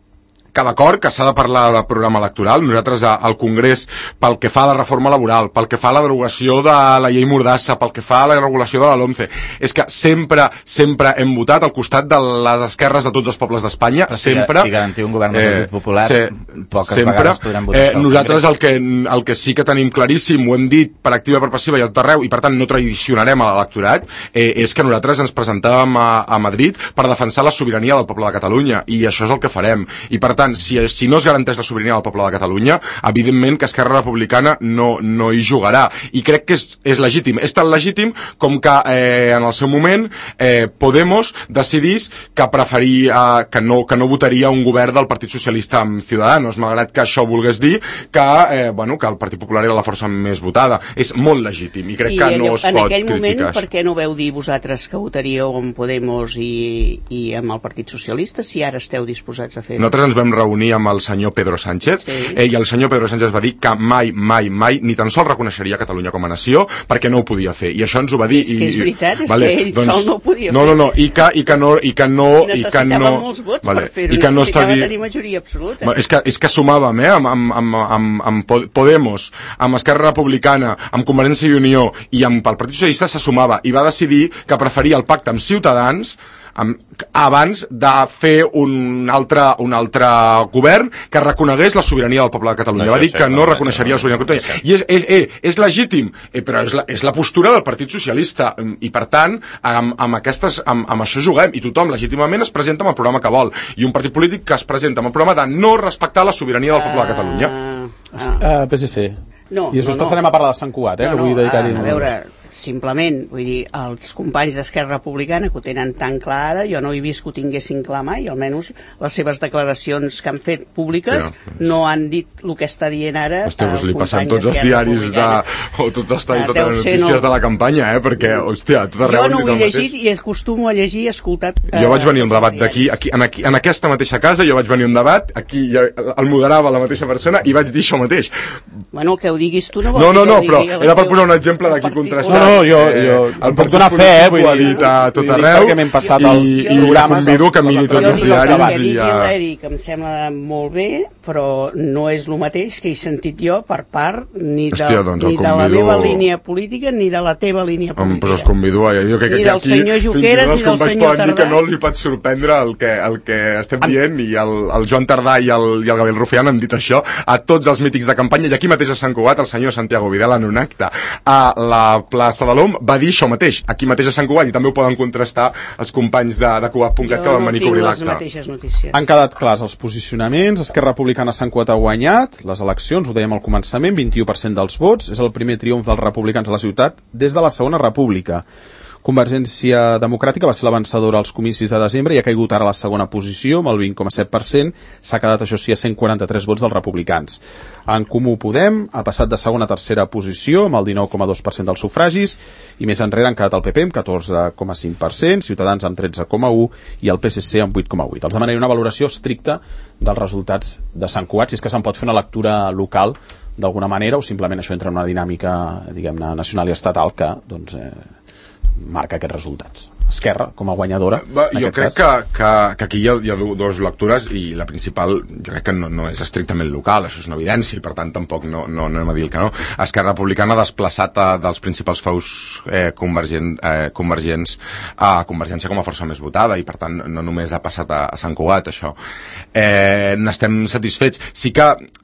que d'acord que s'ha de parlar del programa electoral. Nosaltres al Congrés, pel que fa a la reforma laboral, pel que fa a la derogació de la llei Mordassa, pel que fa a la regulació de la LOMCE, és que sempre, sempre hem votat al costat de les esquerres de tots els pobles d'Espanya, si, sempre. Si garantir un govern de eh, Partit Popular, se, poques sempre, vegades podrem votar. Eh, nosaltres el que, el que sí que tenim claríssim, ho hem dit per activa i per passiva i a tot arreu, i per tant no traicionarem a l'electorat, eh, és que nosaltres ens presentàvem a, a Madrid per defensar la sobirania del poble de Catalunya, i això és el que farem. I per tant, si, si no es garanteix la sobirania del poble de Catalunya, evidentment que Esquerra Republicana no, no hi jugarà. I crec que és, és legítim. És tan legítim com que eh, en el seu moment eh, Podemos decidís que preferia, que no, que no votaria un govern del Partit Socialista amb Ciudadanos, malgrat que això volgués dir que, eh, bueno, que el Partit Popular era la força més votada. És molt legítim i crec I que no es pot criticar. En aquell moment, per què no veu dir vosaltres que votaríeu amb Podemos i, i amb el Partit Socialista, si ara esteu disposats a fer-ho? Nosaltres ens vam reunir amb el senyor Pedro Sánchez, sí. eh, i el senyor Pedro Sánchez va dir que mai, mai, mai, ni tan sols reconeixeria Catalunya com a nació, perquè no ho podia fer. I això ens ho va dir. És que és veritat, és vale, que ell doncs, sol no ho podia no, fer. No, no, i que, i que no... I que no I necessitava i que no, molts vots vale, per fer-ho, i que no necessitava dir... tenir majoria absoluta. És que, és que sumàvem, eh, amb, amb, amb, amb, amb Podemos, amb Esquerra Republicana, amb Convergència i Unió i amb el Partit Socialista se sumava i va decidir que preferia el pacte amb Ciutadans amb, abans de fer un altre, un altre govern que reconegués la sobirania del poble de Catalunya. No, va dir que no reconeixeria la sobirania de Catalunya. I és, és, és, és legítim, eh, però és la, és la postura del Partit Socialista i per tant amb, amb, aquestes, amb, amb això juguem i tothom legítimament es presenta amb el programa que vol i un partit polític que es presenta amb el programa de no respectar la sobirania del poble de Catalunya. Uh, uh, P S C. No, I després no, no. passarem a parlar de Sant Cugat, eh, no, que vull dedicar-hi... A, a veure, simplement, vull dir, els companys d'Esquerra Republicana que ho tenen tan clar ara, jo no he vist que ho tinguessin clar mai, almenys les seves declaracions que han fet públiques ja, pues... no han dit el que està dient ara. Hòstia, doncs li passem tots els diaris de... o tots els talls de notícies no... de la campanya, eh, perquè, hòstia, tot arreu... Jo no ho he llegit i acostumo a llegir i escoltar... Eh, jo vaig venir a un debat d'aquí, aquí, en, aquí, en aquesta mateixa casa, jo vaig venir a un debat, aquí el moderava la mateixa persona i vaig dir això mateix. Bueno, que ho diguis tu no vol no, no, no, dir però era per posar un exemple d'aquí contrastat. No, no, jo, jo el puc donar fe, eh, vull dir, ho ha dit a tot arreu, perquè m'hem passat els i, i la convido que miri tots els diaris i ja... que em sembla molt bé, però no és el mateix que he sentit jo per part ni de, Hòstia, doncs ni de la meva línia política ni de la teva línia política. Home, doncs els convido a... Jo crec que ni del aquí, senyor Junqueras ni del senyor Tardà. Dir que no li pot sorprendre el que, el que estem dient i el, el Joan Tardà i el, i el Gabriel Rufián han dit això a tots els mítics de campanya i aquí mateix a Sant Cugat el senyor Santiago Vidal en un acte a la plaça de l'Om va dir això mateix, aquí mateix a Sant Cugat i també ho poden contrastar els companys de, de Cugat punt cat que van venir a cobrir l'acte. Han quedat clars els posicionaments, Esquerra Republicana a Sant Cugat ha guanyat les eleccions, ho dèiem al començament, vint-i-u per cent dels vots, és el primer triomf dels republicans a la ciutat des de la Segona República. Convergència Democràtica va ser la vencedora als comicis de desembre i ha caigut ara a la segona posició amb el vint coma set per cent, s'ha quedat això sí a cent quaranta-tres vots dels republicans. En Comú Podem ha passat de segona a tercera posició amb el dinou coma dos per cent dels sufragis i més enrere han quedat el P P amb catorze coma cinc per cent, Ciutadans amb tretze coma u i el P S C amb vuit coma vuit. Els demanaria una valoració estricta dels resultats de Sant Cugat, si és que se'n pot fer una lectura local d'alguna manera o simplement això entra en una dinàmica, diguem-ne, nacional i estatal que, doncs, eh, marca aquests resultats. Esquerra, com a guanyadora. Va, jo crec que, que, que aquí hi ha, hi ha dues lectures i la principal, jo crec que no, no és estrictament local, això és una evidència i per tant tampoc no, no, no anem a dir el que no. Esquerra Republicana ha desplaçat a, dels principals feus eh, convergent, eh, convergents a Convergència com a força més votada i per tant no només ha passat a, a Sant Cugat això. Eh, n'estem satisfets. Sí que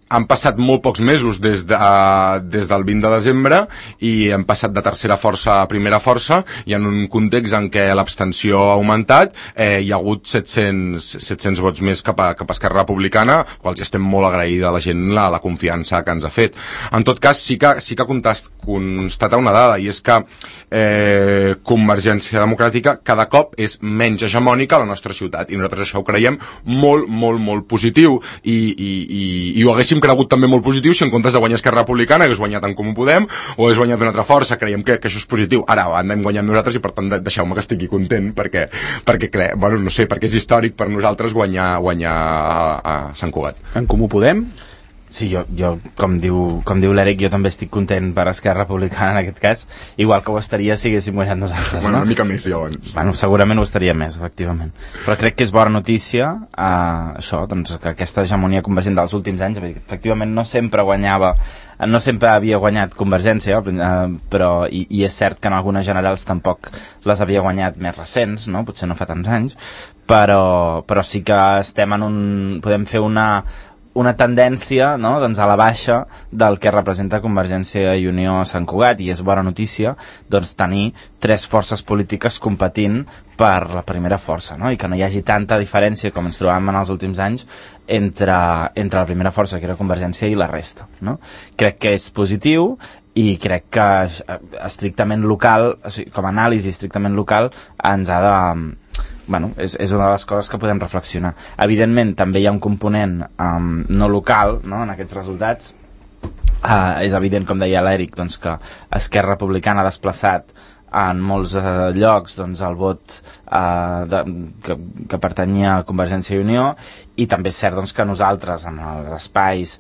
han passat molt pocs mesos des, de, uh, des del vint de desembre i hem passat de tercera força a primera força, i en un context en què l'abstenció ha augmentat, eh, hi ha hagut set-cents vots més cap a, cap a Esquerra Republicana, quals estem molt agraïda a la gent la, la confiança que ens ha fet. En tot cas, sí que, sí que contast, constata una dada, i és que eh, Convergència Democràtica cada cop és menys hegemònica a la nostra ciutat, i nosaltres això ho creiem molt, molt, molt positiu, i, i, i, i ho haguéssim cregut també molt positiu si en comptes de guanyar Esquerra Republicana hagués guanyat en Comú Podem o hagués guanyat una altra força. Creiem que, que això és positiu. Ara hem guanyat nosaltres i per tant deixeu-me que estigui content perquè, perquè cre... bueno, no sé, perquè és històric per nosaltres guanyar, guanyar a, a Sant Cugat. En Comú Podem? Sí, jo, jo com diu, com diu l'Eric, jo també estic content per Esquerra Republicana en aquest cas, igual que ho estaria si haguéssim guanyat nosaltres. Bueno, no? Una mica més, llavors. Bueno, segurament ho estaria més, efectivament. Però crec que és bona notícia eh, això, doncs, que aquesta hegemonia convergent dels últims anys, efectivament no sempre guanyava, no sempre havia guanyat Convergència, eh, però, i, i és cert que en algunes generals tampoc les havia guanyat més recents, no? Potser no fa tants anys, però, però sí que estem en un... podem fer una una tendència, no?, doncs a la baixa del que representa Convergència i Unió a Sant Cugat, i és bona notícia doncs tenir tres forces polítiques competint per la primera força, no?, i que no hi hagi tanta diferència com ens trobàvem en els últims anys entre, entre la primera força, que era Convergència, i la resta, no? Crec que és positiu, i crec que estrictament local, o sigui, com a anàlisi estrictament local, ens ha de... Bueno, és, és una de les coses que podem reflexionar. Evidentment, també hi ha un component um, no local, no?, en aquests resultats. Uh, és evident, com deia l'Eric, doncs, que Esquerra Republicana ha desplaçat en molts uh, llocs doncs, el vot uh, de, que, que pertanyia a Convergència i Unió, i també és cert doncs, que nosaltres, en els espais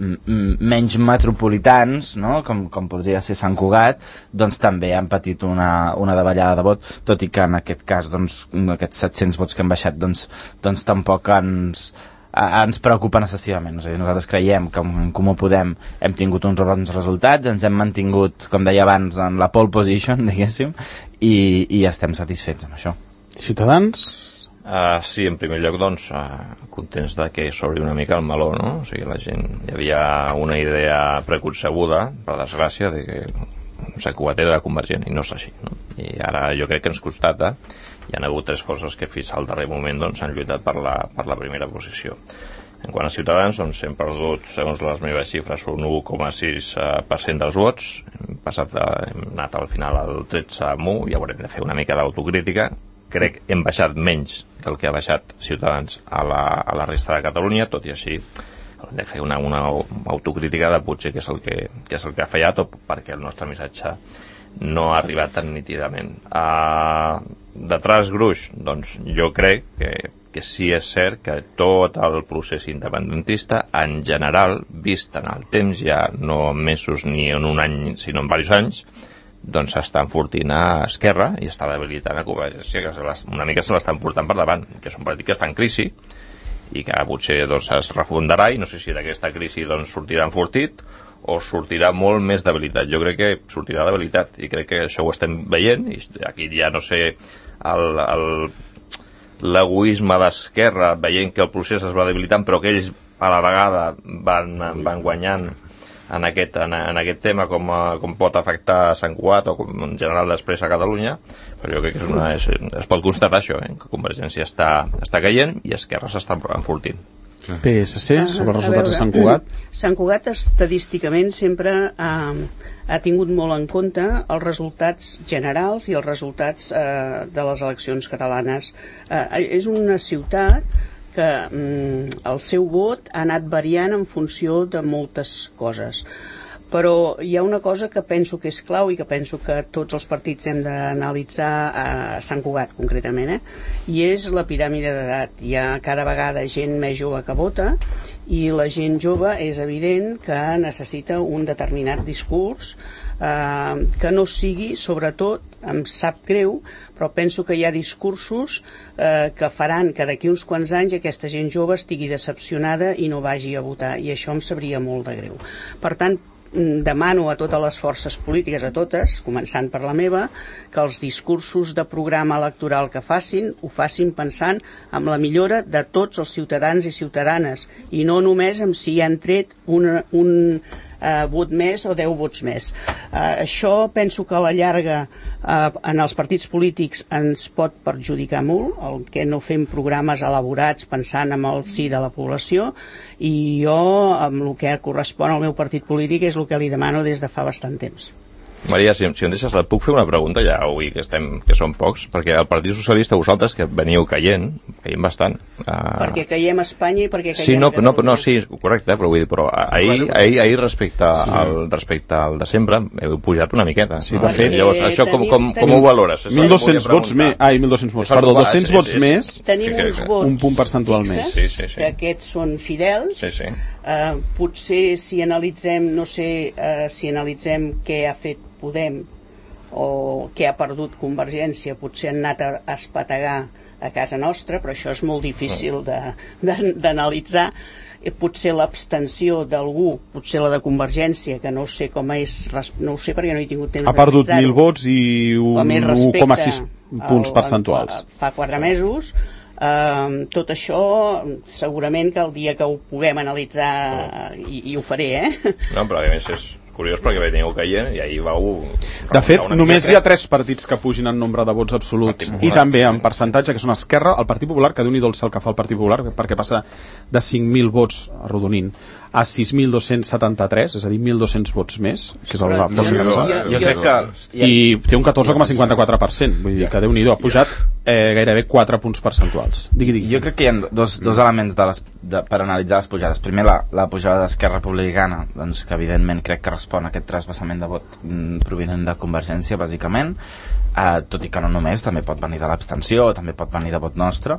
menys metropolitans, no?, com, com podria ser Sant Cugat, doncs també han patit una, una davallada de vot, tot i que en aquest cas doncs, aquests set-cents vots que han baixat doncs, doncs tampoc ens, ens preocupen excessivament. És a dir, nosaltres creiem que en Comú Podem hem tingut uns bons resultats, ens hem mantingut, com deia abans, en la pole position, diguéssim, i, i estem satisfets amb això. Ciutadans? Uh, sí, en primer lloc, doncs, uh, contents de que s'obri una mica el meló, no? O sigui, la gent... Hi havia una idea preconcebuda, per desgràcia, de que Sant Cugat era convergent, i no és així, no? I ara jo crec que ens constata, hi ha hagut tres forces que fins al darrer moment doncs, han lluitat per la, per la primera posició. En quant a Ciutadans, doncs, hem perdut, segons les meves xifres, un u coma sis per cent dels vots, hem, passat a, hem anat al final al tretze coma u, i haurem de fer una mica d'autocrítica. Crec que hem baixat menys que el que ha baixat Ciutadans a la, a la resta de Catalunya, tot i així hem de fer una, una autocrítica de potser què és, el que, què és el que ha fallat, o perquè el nostre missatge no ha arribat tan nítidament. Uh, de traç gruix, doncs jo crec que, que sí és cert que tot el procés independentista, en general, vist en el temps, ja no en mesos ni en un any, sinó en diversos anys, doncs s'està enfortint a Esquerra i està debilitant a Convergència, que una mica se l'estan portant per davant, que és un partit que està en crisi i que potser doncs, es refundarà, i no sé si d'aquesta crisi doncs, sortirà enfortit o sortirà molt més debilitat. Jo crec que sortirà debilitat, i crec que això ho estem veient, i aquí ja no sé el, el, l'egoisme d'Esquerra veient que el procés es va debilitant però que ells a la vegada van, van guanyant en aquest, en, en aquest tema, com, com pot afectar a Sant Cugat o com, en general després a Catalunya. Però jo crec que és una, és, es pot constatar això, eh? Que Convergència està, està caient i Esquerra s'està enfortint. P S C, sobre els resultats de Sant Cugat. Sant Cugat estadísticament sempre ha, ha tingut molt en compte els resultats generals i els resultats eh, de les eleccions catalanes. Eh, és una ciutat que mm, el seu vot ha anat variant en funció de moltes coses. Però hi ha una cosa que penso que és clau i que penso que tots els partits hem d'analitzar a Sant Cugat concretament, eh? I és la piràmide d'edat. Hi ha cada vegada gent més jove que vota, i la gent jove és evident que necessita un determinat discurs eh, que no sigui, sobretot, em sap greu, però penso que hi ha discursos eh, que faran que d'aquí uns quants anys aquesta gent jove estigui decepcionada i no vagi a votar, i això em sabria molt de greu. Per tant, demano a totes les forces polítiques, a totes, començant per la meva, que els discursos de programa electoral que facin, ho facin pensant en la millora de tots els ciutadans i ciutadanes, i no només en si han tret un, un uh, vot més o deu vots més. Uh, això penso que a la llarga uh, en els partits polítics ens pot perjudicar molt, el que no fem programes elaborats pensant en el sí de la població, i jo, amb el que correspon al meu partit polític, és el que li demano des de fa bastant temps. Maria, si, si em deixes, et puc fer una pregunta ja avui, que estem, que som pocs, perquè el Partit Socialista, vosaltres, que veniu caient, caient bastant... Uh... Perquè caiem a Espanya i perquè caiem sí, no, a Catalunya. No, no, sí, correcte, però vull dir, però ahir, ahir, ahir respecte, sí. al, respecte al desembre heu pujat una miqueta. Sí, de fet. Llavors, això com, com, com ho valores? mil dos-cents vots més, ai, mil dos-cents vots, perdó, dos-cents vots més, tenim uns vots un punt percentual més. Sí, sí, sí. Que aquests són fidels. Sí, sí. Uh, potser si analitzem, no sé, uh, si analitzem què ha fet Podem o què ha perdut Convergència, potser han anat a espetegar a casa nostra, però això és molt difícil d'analitzar. Potser l'abstenció d'algú, potser la de Convergència, que no sé com és, no ho sé perquè no he tingut temps ha perdut mil vots i un u coma sis punts percentuals. Fa quatre mesos. Uh, tot això segurament que el dia que ho puguem analitzar i, i ho faré, eh? No, però a més és curiós perquè veniu caient i ahir vau... De fet, només hi ha tres partits que pugin en nombre de vots absoluts i també en percentatge, que són Esquerra, el Partit Popular, que Déu-n'hi-do el cel que fa el Partit Popular, perquè passa de cinc mil vots, arrodonint, a sis mil dos-cents setanta-tres, és a dir, mil dos-cents vots més, que és el la força que passa. Jo crec que... I té un catorze coma cinquanta-quatre per cent, vull dir que Déu-n'hi-do, ha pujat eh, gairebé quatre punts percentuals. Digui, digui. Jo crec que hi ha dos, dos elements de les, de, per analitzar les pujades. Primer, la, la pujada d'Esquerra Republicana, doncs, que evidentment crec que respon a aquest trasbassament de vot mm, provinent de Convergència, bàsicament, eh, tot i que no només, també pot venir de l'abstenció, també pot venir de vot nostre.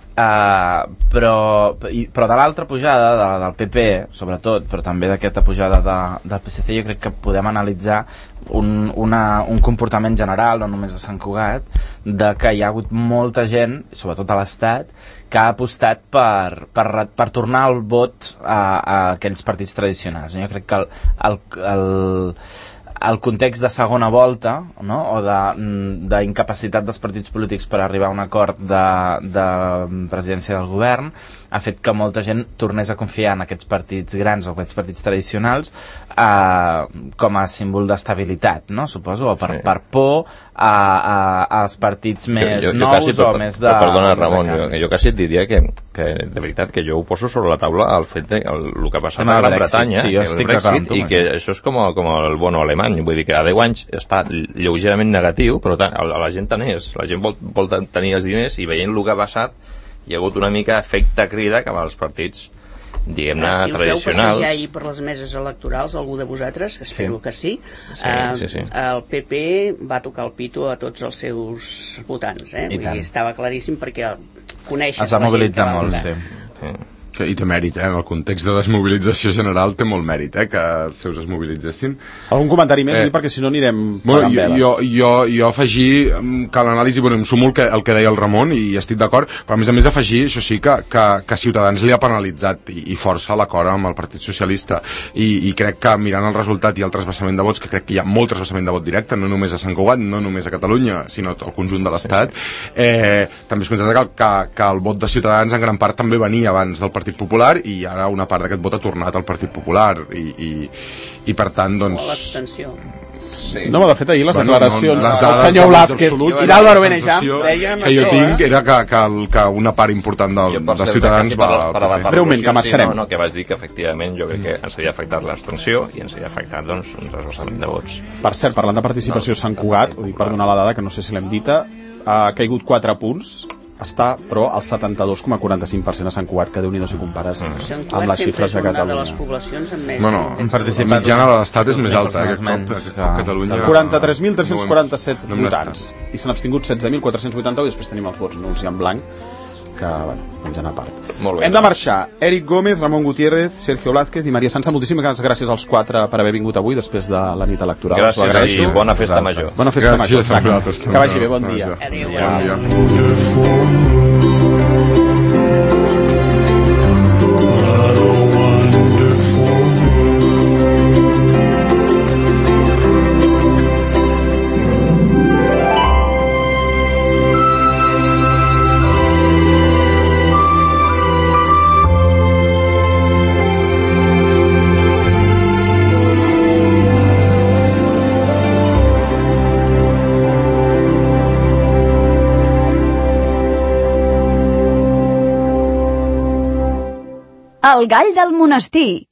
Uh, però, i, però de l'altra pujada de, del P P sobretot, però també d'aquesta pujada de, del P S C, jo crec que podem analitzar un, una, un comportament general, no només de Sant Cugat, de que hi ha hagut molta gent, sobretot a l'Estat, que ha apostat per, per, per tornar el vot a, a aquells partits tradicionals. Jo crec que el, el, el el context de segona volta, no? O d'incapacitat de, dels partits polítics per arribar a un acord de, de presidència del govern ha fet que molta gent tornés a confiar en aquests partits grans o aquests partits tradicionals eh, com a símbol d'estabilitat, no? Suposo, o per, sí. per por a, a, als partits més jo, jo, jo nous quasi, o més de... Perdona, Ramon, jo, jo quasi et diria que, que de veritat que jo ho poso sobre la taula el fet de el, el que ha passat a Gran Bretanya, sí, el Brexit, tu, i que això és com el, com el bono alemany, vull dir que a deu anys està lleugerament negatiu, però tant, a la gent tant és, la gent vol, vol tenir els diners i veient el que ha passat hi ha hagut una mica efecte crida cap als partits diguem-ne si tradicionals. Si us veu passejar ahir per les meses electorals, algú de vosaltres, espero sí. que sí, sí, uh, sí, sí. el P P va tocar el pito a tots els seus votants, eh? Vull dir, estava claríssim perquè coneixes es va mobilitzar molt, sí. sí. I té mèrit, eh? En el context de desmobilització general té molt mèrit, eh? Que els seus es mobilitzessin. Algun comentari més? Eh, perquè si no anirem bueno, jo, jo, jo, jo afegir que l'anàlisi, bueno, em sumo el que, el que deia el Ramon i estic d'acord, però a més a més afegir, això sí, que, que, que Ciutadans li ha penalitzat i, i força l'acord amb el Partit Socialista i, i crec que mirant el resultat i el trasbassament de vots, que crec que hi ha molt trasbassament de vot directe, no només a Sant Cugat, no només a Catalunya, sinó al conjunt de l'Estat, eh, també es considera que, que, que el vot de Ciutadans en gran part també venia abans del Partit Popular i ara una part d'aquest vot ha tornat al Partit Popular i, i, i per tant doncs... O l'abstenció. Sí. No, de fet ahir les bueno, declaracions no, les del senyor Blázquez i d'Álvaro Benejam deien que jo això, tinc eh? era que, que, que una part important del, dels ciutadans va... Per, per, per breument, que marxarem. Sí, no, no, que vas dir que efectivament jo crec que ens havia afectat l'abstenció i ens havia afectat doncs, un trasbassament de vots. Per cert, parlant de participació a Sant Cugat, ho dic per donar la dada que no sé si l'hem dita, ha caigut quatre punts, està però al setanta-dos coma quaranta-cinc per cent a Sant Cugat, que Déu-n'hi-do si compares mm. amb les xifres de Catalunya. De les poblacions amb més... No, no, la mitjana de l'Estat és més alta, eh, que, que, que Catalunya... quaranta-tres mil tres-cents quaranta-set no votants, i s'han abstingut setze mil quatre-cents vuitanta i després tenim els vots nuls i en blanc, que, bueno, menjant a part. Molt bé, hem de marxar. Eric Gómez, Ramon Gutiérrez, Sergio Blázquez i Maria Sansa, moltíssimes gràcies als quatre per haver vingut avui després de la nit electoral. Gràcies i bona festa major. Bona festa gràcies major. Que vagi bé, bon dia. Adéu. Bon dia. El gall del monestir.